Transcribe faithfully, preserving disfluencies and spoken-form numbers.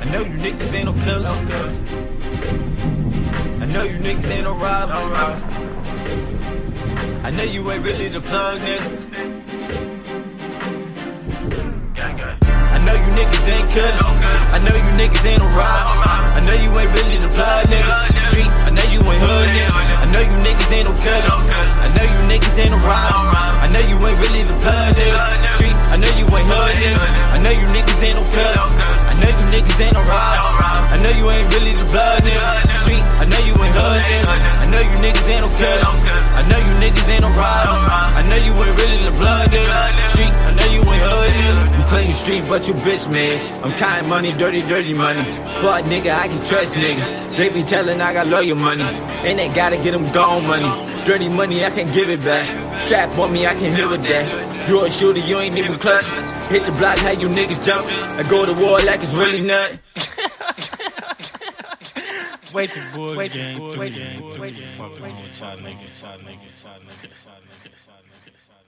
know you niggas ain't no killers. I know you niggas ain't no robbers. I know you ain't really the plug, nigga. I know you niggas ain't killers. I know you niggas ain't no robbers. I know you ain't really the plug, nigga. Street, I know you ain't hood, nigga. I know you niggas ain't no killers. I know you niggas ain't no robbers. I know you ain't really the plug, nigga. Street, I know you ain't hood, nigga. I know you niggas ain't no killers. I know you niggas ain't no robbers. I know you ain't really the blood, nigga. Street, I know you ain't hood, nigga. I know you niggas ain't no killers. I know you niggas ain't no robbers. I know you ain't really the blood, nigga. Street, I know you ain't hood, nigga. You claim you street, but you bitch, man. I'm kind money, dirty, dirty money. Fuck nigga, I can trust niggas. They be telling I got lawyer money, and they gotta get them gone money. Dirty money, I can give it back. Strap on me, I can hit with that. You a shooter, you ain't even clutch. Hit the block, how you niggas jump. I go to war like it's really nothing. Wait the boy, wait the boy, wait the boy, wait the boy, fuck around with y'all niggas, y'all niggas, y'all niggas, y'all niggas, y'all niggas.